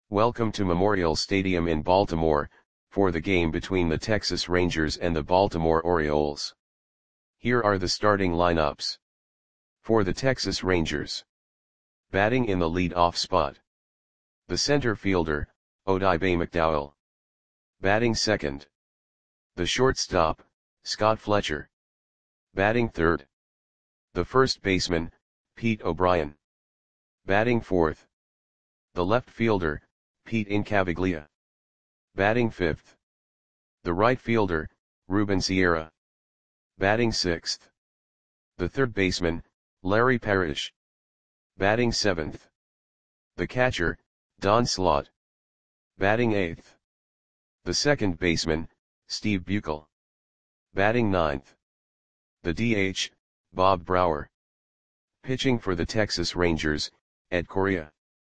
Welcome to Memorial Stadium in Baltimore, for the game between the Texas Rangers and the Baltimore Orioles. Here are the starting lineups. For the Texas Rangers. Batting in the lead-off spot. The center fielder, Oddibe McDowell. Batting second. The shortstop, Scott Fletcher. Batting third. The first baseman, Pete O'Brien. Batting fourth. The left fielder, Pete Incaviglia. Batting fifth. The right fielder, Ruben Sierra. Batting sixth. The third baseman, Larry Parrish. Batting seventh. The catcher, Don Slaught. Batting eighth. The second baseman, Steve Buechel. Batting ninth. The DH, Bob Brower. Pitching for the Texas Rangers, Ed Correa.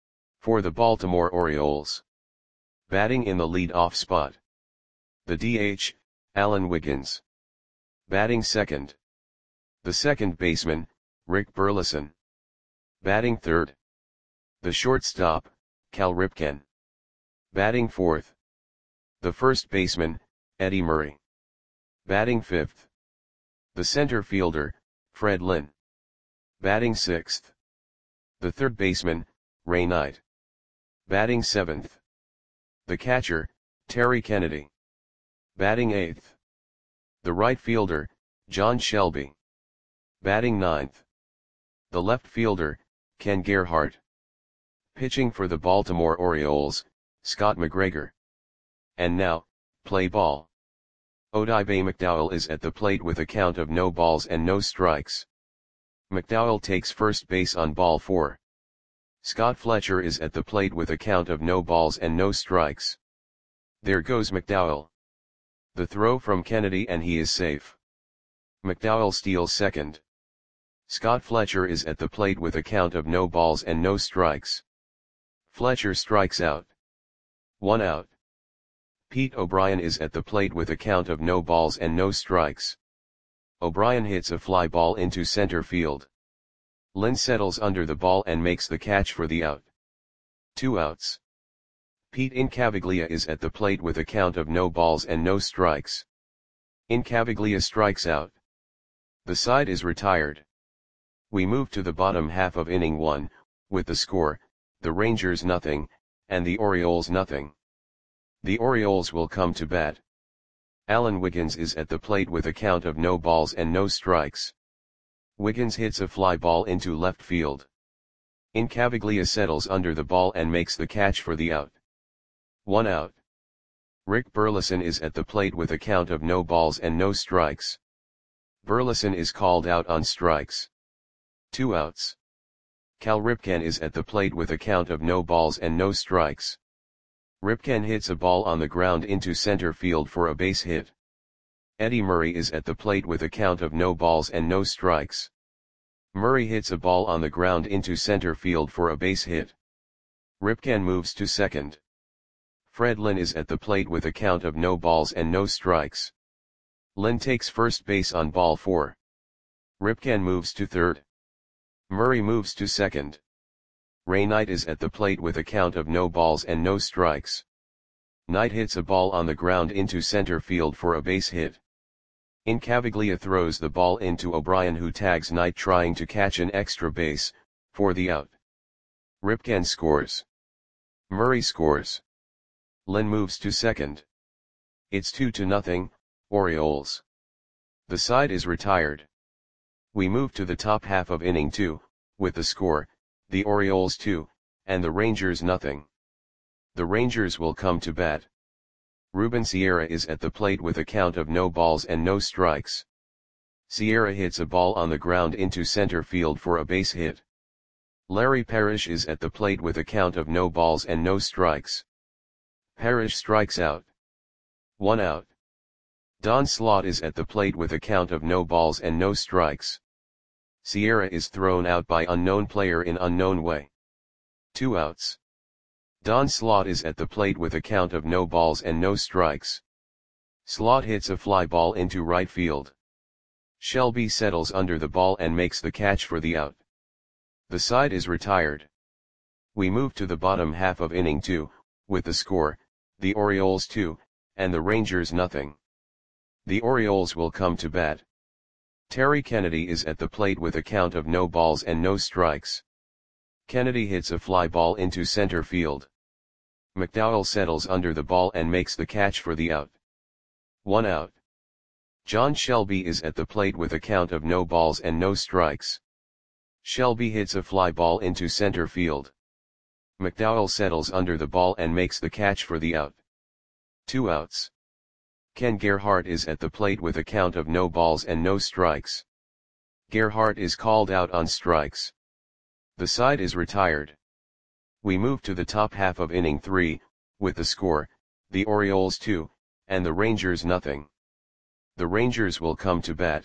For the Baltimore Orioles. Batting in the lead-off spot. The DH, Alan Wiggins. Batting second. The second baseman, Rick Burleson. Batting third. The shortstop, Cal Ripken. Batting fourth. The first baseman, Eddie Murray. Batting fifth. The center fielder, Fred Lynn. Batting sixth. The third baseman, Ray Knight. Batting seventh. The catcher, Terry Kennedy. Batting eighth. The right fielder, John Shelby. Batting ninth. The left fielder, Ken Gerhart. Pitching for the Baltimore Orioles, Scott McGregor. And now, play ball. Oddibe McDowell is at the plate with a count of no balls and no strikes. McDowell takes first base on ball 4. Scott Fletcher is at the plate with a count of no balls and no strikes. There goes McDowell. The throw from Kennedy and he is safe. McDowell steals second. Scott Fletcher is at the plate with a count of no balls and no strikes. Fletcher strikes out. 1 out. Pete O'Brien is at the plate with a count of no balls and no strikes. O'Brien hits a fly ball into center field. Lynn settles under the ball and makes the catch for the out. 2 outs. Pete Incaviglia is at the plate with a count of no balls and no strikes. Incaviglia strikes out. The side is retired. We move to the bottom half of inning 1, with the score, the Rangers nothing, and the Orioles nothing. The Orioles will come to bat. Alan Wiggins is at the plate with a count of no balls and no strikes. Wiggins hits a fly ball into left field. Incaviglia settles under the ball and makes the catch for the out. 1 out. Rick Burleson is at the plate with a count of no balls and no strikes. Burleson is called out on strikes. 2 outs. Cal Ripken is at the plate with a count of no balls and no strikes. Ripken hits a ball on the ground into center field for a base hit. Eddie Murray is at the plate with a count of no balls and no strikes. Murray hits a ball on the ground into center field for a base hit. Ripken moves to second. Fred Lynn is at the plate with a count of no balls and no strikes. Lynn takes first base on ball 4. Ripken moves to third. Murray moves to second. Ray Knight is at the plate with a count of no balls and no strikes. Knight hits a ball on the ground into center field for a base hit. Incaviglia throws the ball into O'Brien, who tags Knight trying to catch an extra base, for the out. Ripken scores. Murray scores. Lynn moves to second. It's 2-0, Orioles. The side is retired. We move to the top half of inning 2, with the score, the Orioles 2, and the Rangers nothing. The Rangers will come to bat. Ruben Sierra is at the plate with a count of no balls and no strikes. Sierra hits a ball on the ground into center field for a base hit. Larry Parrish is at the plate with a count of no balls and no strikes. Parrish strikes out. 1 out. Don Slaught is at the plate with a count of no balls and no strikes. Sierra is thrown out by unknown player in unknown way. 2 outs. Don Slaught is at the plate with a count of no balls and no strikes. Slaught hits a fly ball into right field. Shelby settles under the ball and makes the catch for the out. The side is retired. We move to the bottom half of inning 2, with the score, the Orioles 2, and the Rangers nothing. The Orioles will come to bat. Terry Kennedy is at the plate with a count of no balls and no strikes. Kennedy hits a fly ball into center field. McDowell settles under the ball and makes the catch for the out. 1 out. John Shelby is at the plate with a count of no balls and no strikes. Shelby hits a fly ball into center field. McDowell settles under the ball and makes the catch for the out. 2 outs. Ken Gerhart is at the plate with a count of no balls and no strikes. Gerhart is called out on strikes. The side is retired. We move to the top half of inning 3, with the score, the Orioles 2, and the Rangers nothing. The Rangers will come to bat.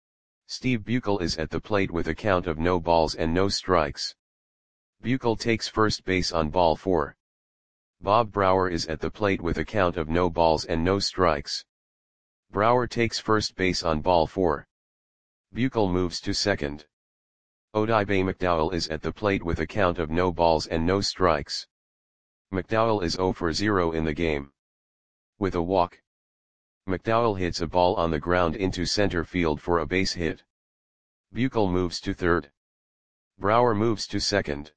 Steve Buechel is at the plate with a count of no balls and no strikes. Buechel takes first base on ball 4. Bob Brower is at the plate with a count of no balls and no strikes. Brower takes first base on ball 4. Buechel moves to second. Odibe McDowell is at the plate with a count of no balls and no strikes. McDowell is 0 for 0 in the game. With a walk, McDowell hits a ball on the ground into center field for a base hit. Buechel moves to third. Brower moves to second.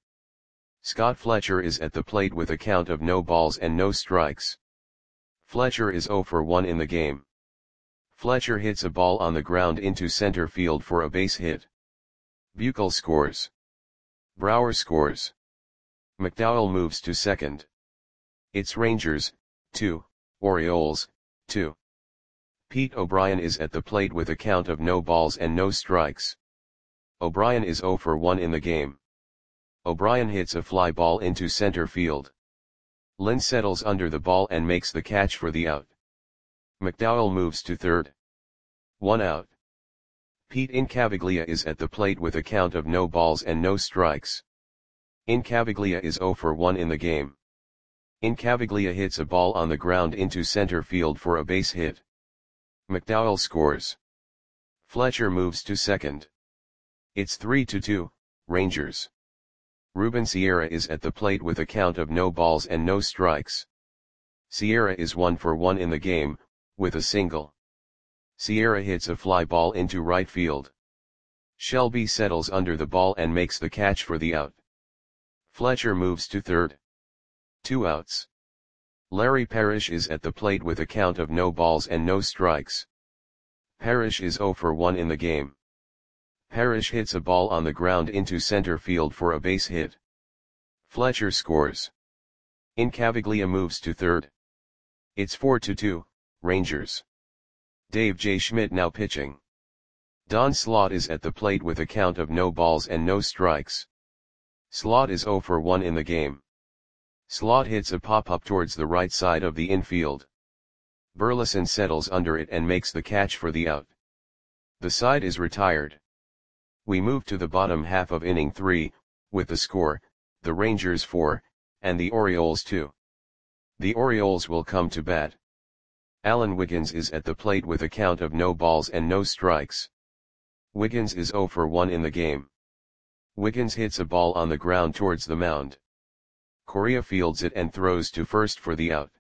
Scott Fletcher is at the plate with a count of no balls and no strikes. Fletcher is 0 for 1 in the game. Fletcher hits a ball on the ground into center field for a base hit. Buechel scores. Brower scores. McDowell moves to second. It's Rangers, 2, Orioles, 2. Pete O'Brien is at the plate with a count of no balls and no strikes. O'Brien is 0 for 1 in the game. O'Brien hits a fly ball into center field. Lynn settles under the ball and makes the catch for the out. McDowell moves to third. 1 out. Pete Incaviglia is at the plate with a count of no balls and no strikes. Incaviglia is 0 for 1 in the game. Incaviglia hits a ball on the ground into center field for a base hit. McDowell scores. Fletcher moves to second. It's 3-2, Rangers. Ruben Sierra is at the plate with a count of no balls and no strikes. Sierra is 1 for 1 in the game, with a single. Sierra hits a fly ball into right field. Shelby settles under the ball and makes the catch for the out. Fletcher moves to third. 2 outs. Larry Parrish is at the plate with a count of no balls and no strikes. Parrish is 0 for 1 in the game. Parrish hits a ball on the ground into center field for a base hit. Fletcher scores. Incaviglia moves to third. It's 4-2, Rangers. Dave J. Schmidt now pitching. Don Slaught is at the plate with a count of no balls and no strikes. Slaught is 0 for 1 in the game. Slaught hits a pop-up towards the right side of the infield. Burleson settles under it and makes the catch for the out. The side is retired. We move to the bottom half of inning 3, with the score, the Rangers 4, and the Orioles 2. The Orioles will come to bat. Alan Wiggins is at the plate with a count of no balls and no strikes. Wiggins is 0 for 1 in the game. Wiggins hits a ball on the ground towards the mound. Correa fields it and throws to first for the out.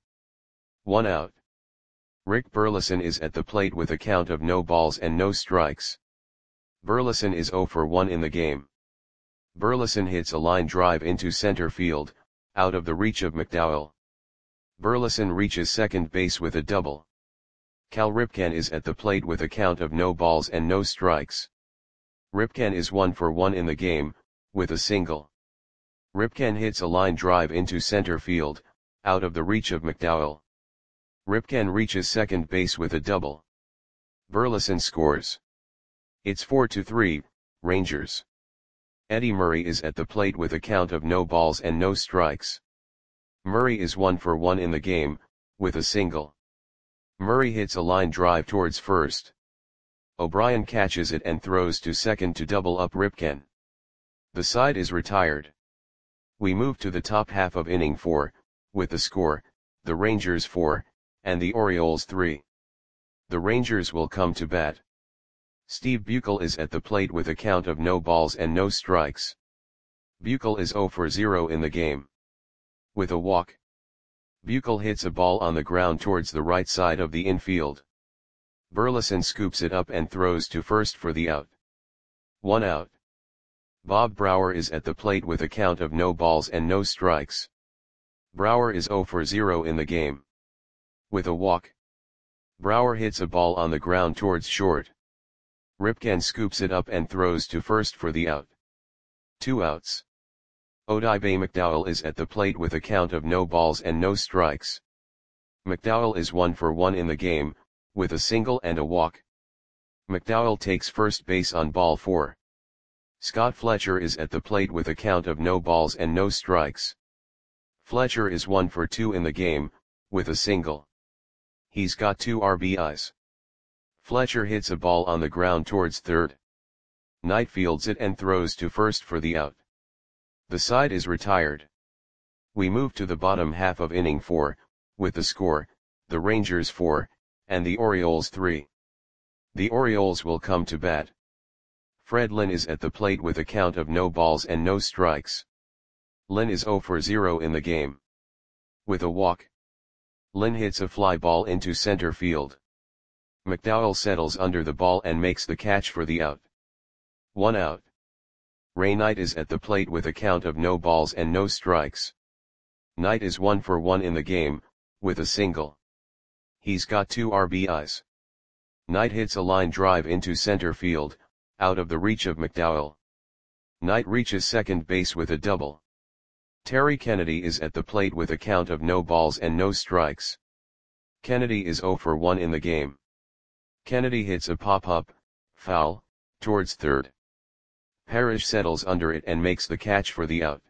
1 out. Rick Burleson is at the plate with a count of no balls and no strikes. Burleson is 0 for 1 in the game. Burleson hits a line drive into center field, out of the reach of McDowell. Burleson reaches second base with a double. Cal Ripken is at the plate with a count of no balls and no strikes. Ripken is 1 for 1 in the game, with a single. Ripken hits a line drive into center field, out of the reach of McDowell. Ripken reaches second base with a double. Burleson scores. It's 4-3, Rangers. Eddie Murray is at the plate with a count of no balls and no strikes. Murray is 1 for 1 in the game, with a single. Murray hits a line drive towards first. O'Brien catches it and throws to second to double up Ripken. The side is retired. We move to the top half of inning 4, with the score, the Rangers 4, and the Orioles 3. The Rangers will come to bat. Steve Buechel is at the plate with a count of no balls and no strikes. Buechel is 0 for 0 in the game. With a walk, Buchel hits a ball on the ground towards the right side of the infield. Burleson scoops it up and throws to first for the out. 1 out. Bob Brouwer is at the plate with a count of no balls and no strikes. Brouwer is 0 for 0 in the game. With a walk. Brouwer hits a ball on the ground towards short. Ripken scoops it up and throws to first for the out. 2 outs. Odibe McDowell is at the plate with a count of no balls and no strikes. McDowell is 1 for 1 in the game, with a single and a walk. McDowell takes first base on ball 4. Scott Fletcher is at the plate with a count of no balls and no strikes. Fletcher is 1 for 2 in the game, with a single. He's got 2 RBIs. Fletcher hits a ball on the ground towards third. Knight fields it and throws to first for the out. The side is retired. We move to the bottom half of inning 4, with the score, the Rangers 4, and the Orioles 3. The Orioles will come to bat. Fred Lynn is at the plate with a count of no balls and no strikes. Lynn is 0 for 0 in the game. With a walk. Lynn hits a fly ball into center field. McDowell settles under the ball and makes the catch for the out. 1 out. Ray Knight is at the plate with a count of no balls and no strikes. Knight is 1 for 1 in the game, with a single. He's got 2 RBIs. Knight hits a line drive into center field, out of the reach of McDowell. Knight reaches second base with a double. Terry Kennedy is at the plate with a count of no balls and no strikes. Kennedy is 0 for 1 in the game. Kennedy hits a pop-up, foul, towards third. Parrish settles under it and makes the catch for the out.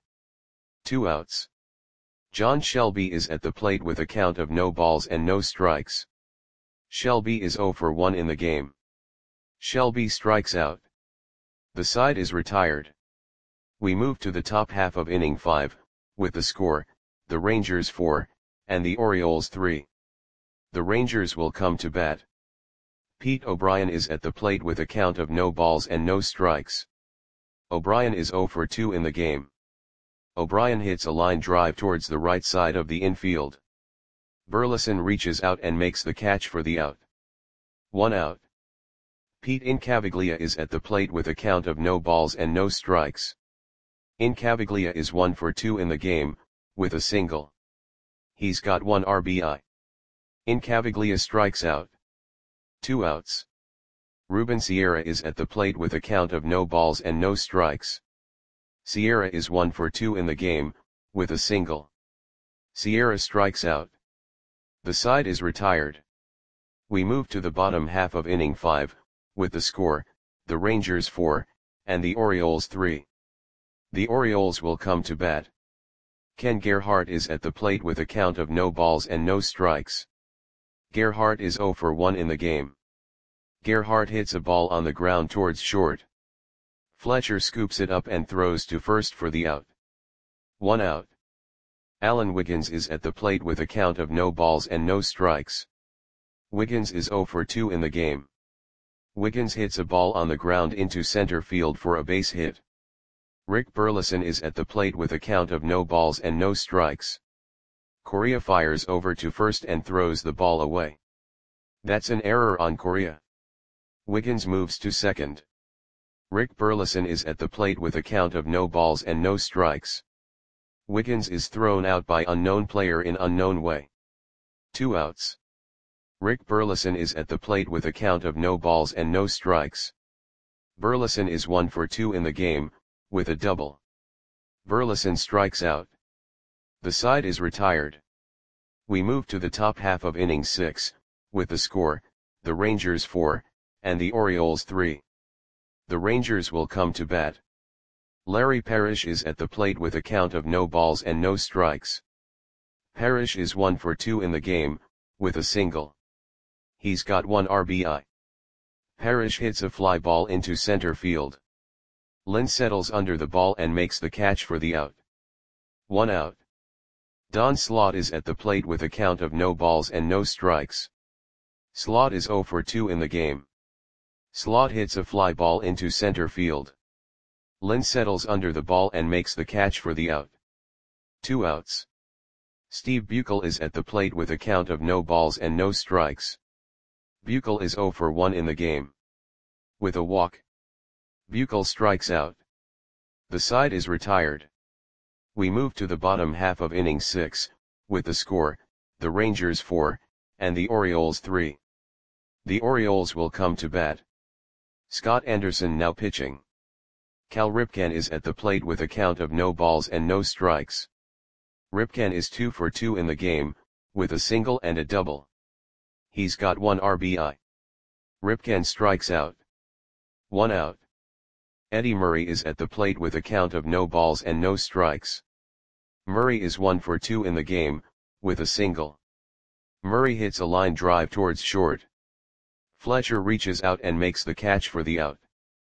2 outs. John Shelby is at the plate with a count of no balls and no strikes. Shelby is 0 for 1 in the game. Shelby strikes out. The side is retired. We move to the top half of inning 5, with the score, the Rangers 4, and the Orioles 3. The Rangers will come to bat. Pete O'Brien is at the plate with a count of no balls and no strikes. O'Brien is 0 for 2 in the game. O'Brien hits a line drive towards the right side of the infield. Burleson reaches out and makes the catch for the out. 1 out. Pete Incaviglia is at the plate with a count of no balls and no strikes. Incaviglia is 1 for 2 in the game, with a single. He's got 1 RBI. Incaviglia strikes out. 2 outs. Ruben Sierra is at the plate with a count of no balls and no strikes. Sierra is 1 for 2 in the game, with a single. Sierra strikes out. The side is retired. We move to the bottom half of inning 5, with the score, the Rangers 4, and the Orioles 3. The Orioles will come to bat. Ken Gerhart is at the plate with a count of no balls and no strikes. Gerhart is 0 for 1 in the game. Gerhart hits a ball on the ground towards short. Fletcher scoops it up and throws to first for the out. 1 out. Alan Wiggins is at the plate with a count of no balls and no strikes. Wiggins is 0 for 2 in the game. Wiggins hits a ball on the ground into center field for a base hit. Rick Burleson is at the plate with a count of no balls and no strikes. Correa fires over to first and throws the ball away. That's an error on Correa. Wiggins moves to second. Rick Burleson is at the plate with a count of no balls and no strikes. Wiggins is thrown out by unknown player in unknown way. 2 outs. Rick Burleson is at the plate with a count of no balls and no strikes. Burleson is 1 for 2 in the game, with a double. Burleson strikes out. The side is retired. We move to the top half of inning 6, with the score, the Rangers 4, and the Orioles 3. The Rangers will come to bat. Larry Parrish is at the plate with a count of no balls and no strikes. Parrish is 1 for 2 in the game, with a single. He's got 1 RBI. Parrish hits a fly ball into center field. Lynn settles under the ball and makes the catch for the out. 1 out. Don Slaught is at the plate with a count of no balls and no strikes. Slaught is 0 for 2 in the game. Slaught hits a fly ball into center field. Lynn settles under the ball and makes the catch for the out. 2 outs. Steve Buechel is at the plate with a count of no balls and no strikes. Buechel is 0 for 1 in the game. With a walk, Buechel strikes out. The side is retired. We move to the bottom half of inning 6, with the score, the Rangers 4, and the Orioles 3. The Orioles will come to bat. Scott Anderson now pitching. Cal Ripken is at the plate with a count of no balls and no strikes. Ripken is 2 for 2 in the game, with a single and a double. He's got 1 RBI. Ripken strikes out. 1 out. Eddie Murray is at the plate with a count of no balls and no strikes. Murray is 1 for 2 in the game, with a single. Murray hits a line drive towards short. Fletcher reaches out and makes the catch for the out.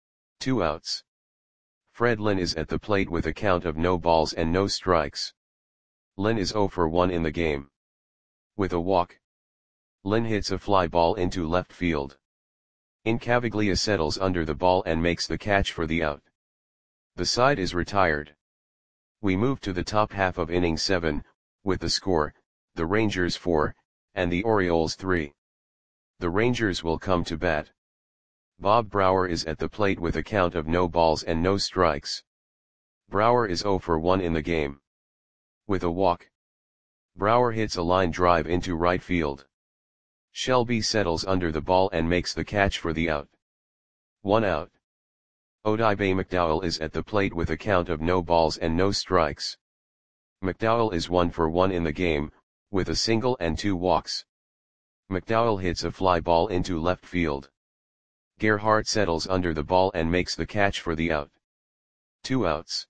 2 outs. Fred Lynn is at the plate with a count of no balls and no strikes. Lynn is 0 for 1 in the game. With a walk, Lynn hits a fly ball into left field. Incaviglia settles under the ball and makes the catch for the out. The side is retired. We move to the top half of inning 7, with the score, the Rangers 4, and the Orioles 3. The Rangers will come to bat. Bob Brouwer is at the plate with a count of no balls and no strikes. Brouwer is 0 for 1 in the game. With a walk, Brouwer hits a line drive into right field. Shelby settles under the ball and makes the catch for the out. 1 out. Odibe McDowell is at the plate with a count of no balls and no strikes. McDowell is 1 for 1 in the game, with a single and 2 walks. McDowell hits a fly ball into left field. Gerhart settles under the ball and makes the catch for the out. 2 outs.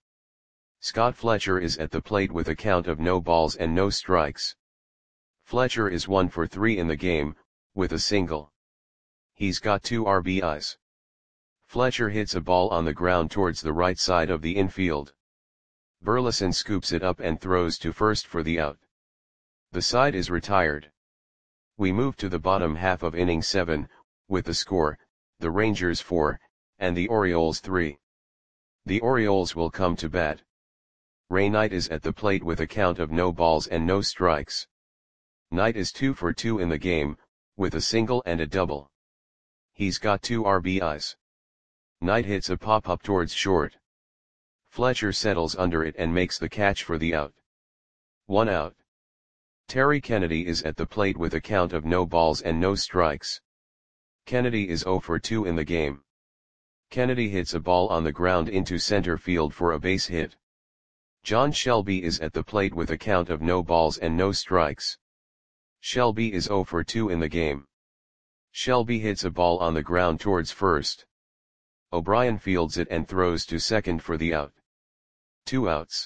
Scott Fletcher is at the plate with a count of no balls and no strikes. Fletcher is 1 for 3 in the game, with a single. He's got 2 RBIs. Fletcher hits a ball on the ground towards the right side of the infield. Burleson scoops it up and throws to first for the out. The side is retired. We move to the bottom half of inning 7, with the score, the Rangers 4, and the Orioles 3. The Orioles will come to bat. Ray Knight is at the plate with a count of no balls and no strikes. Knight is 2 for 2 in the game, with a single and a double. He's got 2 RBIs. Knight hits a pop-up towards short. Fletcher settles under it and makes the catch for the out. 1 out. Terry Kennedy is at the plate with a count of no balls and no strikes. Kennedy is 0 for 2 in the game. Kennedy hits a ball on the ground into center field for a base hit. John Shelby is at the plate with a count of no balls and no strikes. Shelby is 0 for 2 in the game. Shelby hits a ball on the ground towards first. O'Brien fields it and throws to second for the out. 2 outs.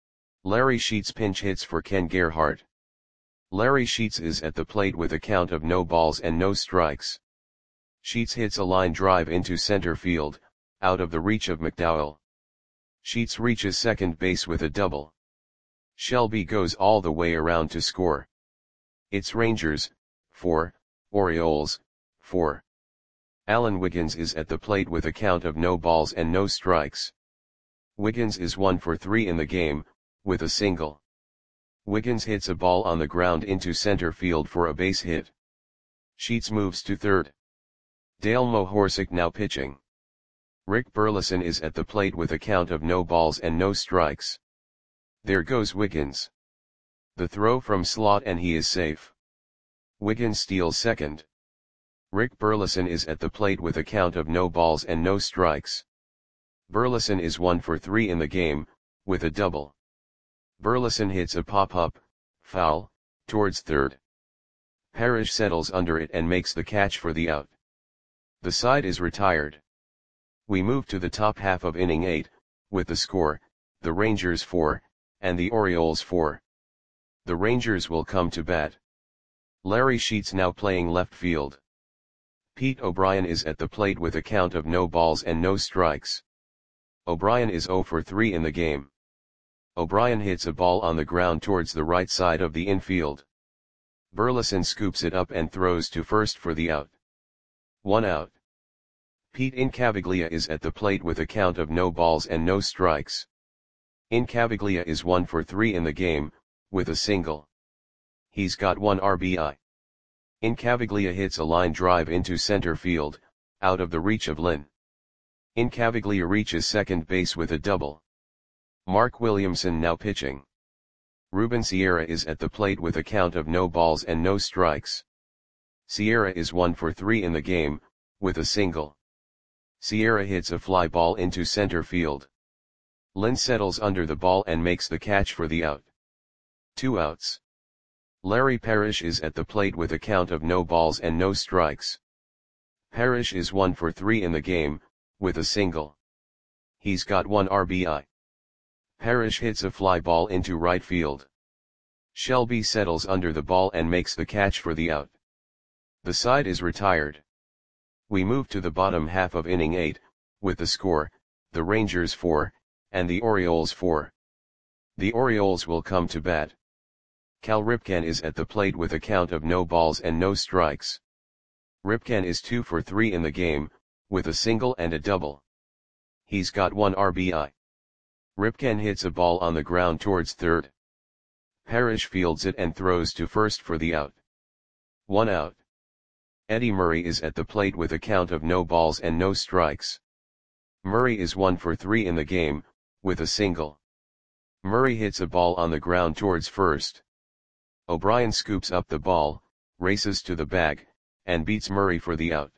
Larry Sheets pinch hits for Ken Gerhart. Larry Sheets is at the plate with a count of no balls and no strikes. Sheets hits a line drive into center field, out of the reach of McDowell. Sheets reaches second base with a double. Shelby goes all the way around to score. It's Rangers, 4, Orioles, 4. Alan Wiggins is at the plate with a count of no balls and no strikes. Wiggins is 1 for 3 in the game, with a single. Wiggins hits a ball on the ground into center field for a base hit. Sheets moves to third. Dale Mohorsic now pitching. Rick Burleson is at the plate with a count of no balls and no strikes. There goes Wiggins. The throw from slot and he is safe. Wiggins steals second. Rick Burleson is at the plate with a count of no balls and no strikes. Burleson is 1 for 3 in the game, with a double. Burleson hits a pop-up, foul, towards third. Parrish settles under it and makes the catch for the out. The side is retired. We move to the top half of inning 8, with the score, the Rangers 4, and the Orioles 4. The Rangers will come to bat. Larry Sheets now playing left field. Pete O'Brien is at the plate with a count of no balls and no strikes. O'Brien is 0 for 3 in the game. O'Brien hits a ball on the ground towards the right side of the infield. Burleson scoops it up and throws to first for the out. 1 out. Pete Incaviglia is at the plate with a count of no balls and no strikes. Incaviglia is 1 for 3 in the game, with a single. He's got 1 RBI. Incaviglia hits a line drive into center field, out of the reach of Lynn. Incaviglia reaches second base with a double. Mark Williamson now pitching. Ruben Sierra is at the plate with a count of no balls and no strikes. Sierra is 1 for 3 in the game, with a single. Sierra hits a fly ball into center field. Lynn settles under the ball and makes the catch for the out. 2 outs. Larry Parrish is at the plate with a count of no balls and no strikes. Parrish is 1 for 3 in the game, with a single. He's got 1 RBI. Parrish hits a fly ball into right field. Shelby settles under the ball and makes the catch for the out. The side is retired. We move to the bottom half of inning 8, with the score, the Rangers 4, and the Orioles 4. The Orioles will come to bat. Cal Ripken is at the plate with a count of no balls and no strikes. Ripken is 2 for 3 in the game, with a single and a double. He's got 1 RBI. Ripken hits a ball on the ground towards third. Parrish fields it and throws to first for the out. 1 out. Eddie Murray is at the plate with a count of no balls and no strikes. Murray is 1 for 3 in the game, with a single. Murray hits a ball on the ground towards first. O'Brien scoops up the ball, races to the bag, and beats Murray for the out.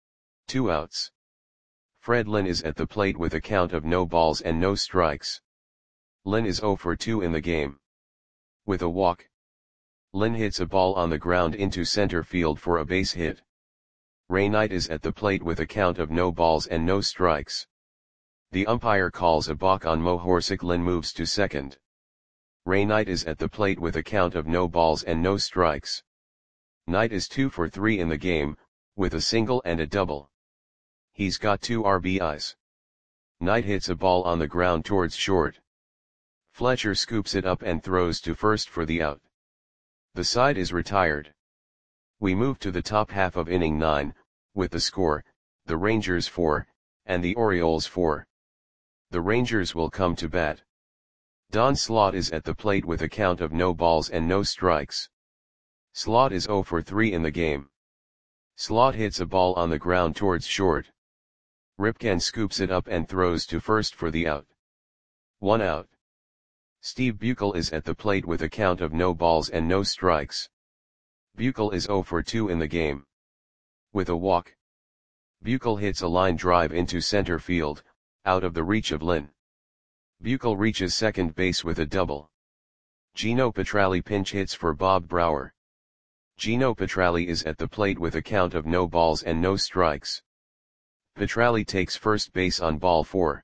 2 outs. Fred Lynn is at the plate with a count of no balls and no strikes. Lynn is 0 for 2 in the game. With a walk. Lynn hits a ball on the ground into center field for a base hit. Ray Knight is at the plate with a count of no balls and no strikes. The umpire calls a balk on Mo Horsick. Lynn moves to second. Ray Knight is at the plate with a count of no balls and no strikes. Knight is 2 for 3 in the game, with a single and a double. He's got 2 RBIs. Knight hits a ball on the ground towards short. Fletcher scoops it up and throws to first for the out. The side is retired. We move to the top half of inning 9, with the score, the Rangers 4, and the Orioles 4. The Rangers will come to bat. Don Slaught is at the plate with a count of no balls and no strikes. Slaught is 0 for 3 in the game. Slaught hits a ball on the ground towards short. Ripken scoops it up and throws to first for the out. 1 out. Steve Buechel is at the plate with a count of no balls and no strikes. Buechel is 0 for 2 in the game. With a walk. Buechel hits a line drive into center field, out of the reach of Lynn. Buechel reaches second base with a double. Gino Petralli pinch hits for Bob Brower. Gino Petralli is at the plate with a count of no balls and no strikes. Petralli takes first base on ball 4.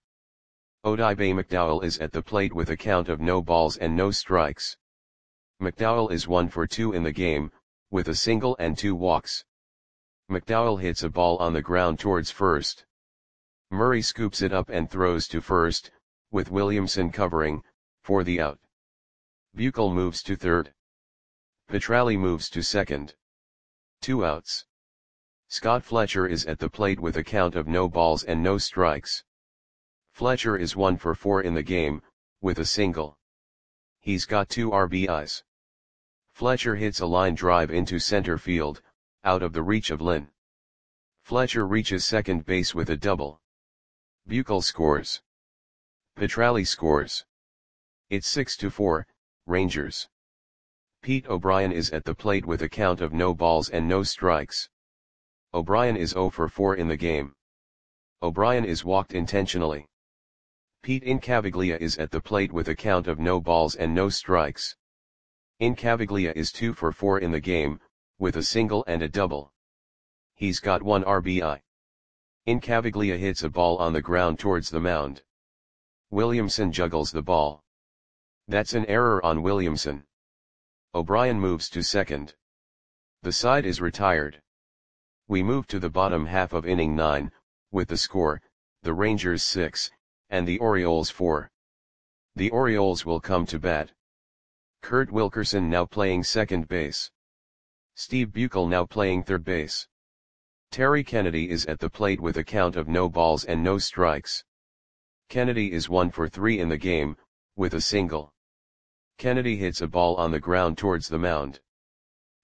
Odibe McDowell is at the plate with a count of no balls and no strikes. McDowell is 1 for 2 in the game, with a single and 2 walks. McDowell hits a ball on the ground towards first. Murray scoops it up and throws to first, with Williamson covering, for the out. Buechel moves to third. Petralli moves to second. 2 outs. Scott Fletcher is at the plate with a count of no balls and no strikes. Fletcher is 1 for 4 in the game, with a single. He's got 2 RBIs. Fletcher hits a line drive into center field, out of the reach of Lynn. Fletcher reaches second base with a double. Buechel scores. Petralli scores. It's 6-4, Rangers. Pete O'Brien is at the plate with a count of no balls and no strikes. O'Brien is 0 for 4 in the game. O'Brien is walked intentionally. Pete Incaviglia is at the plate with a count of no balls and no strikes. Incaviglia is 2 for 4 in the game, with a single and a double. He's got 1 RBI. Incaviglia hits a ball on the ground towards the mound. Williamson juggles the ball. That's an error on Williamson. O'Brien moves to second. The side is retired. We move to the bottom half of inning 9, with the score, the Rangers 6, and the Orioles 4. The Orioles will come to bat. Kurt Wilkerson now playing second base. Steve Buechel now playing third base. Terry Kennedy is at the plate with a count of no balls and no strikes. Kennedy is 1 for 3 in the game, with a single. Kennedy hits a ball on the ground towards the mound.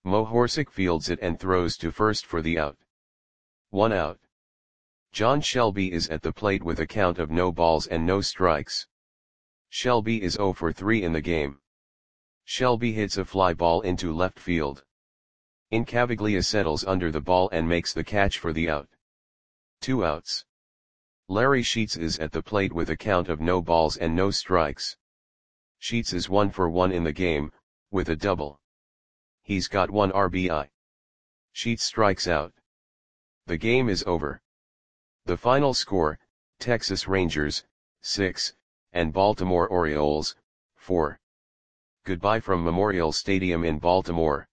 Mo Horsick fields it and throws to first for the out. 1 out. John Shelby is at the plate with a count of no balls and no strikes. Shelby is 0 for 3 in the game. Shelby hits a fly ball into left field. Incaviglia settles under the ball and makes the catch for the out. 2 outs. Larry Sheets is at the plate with a count of no balls and no strikes. Sheets is 1 for 1 in the game, with a double. He's got 1 RBI. Sheets strikes out. The game is over. The final score, Texas Rangers, 6, and Baltimore Orioles, 4. Goodbye from Memorial Stadium in Baltimore.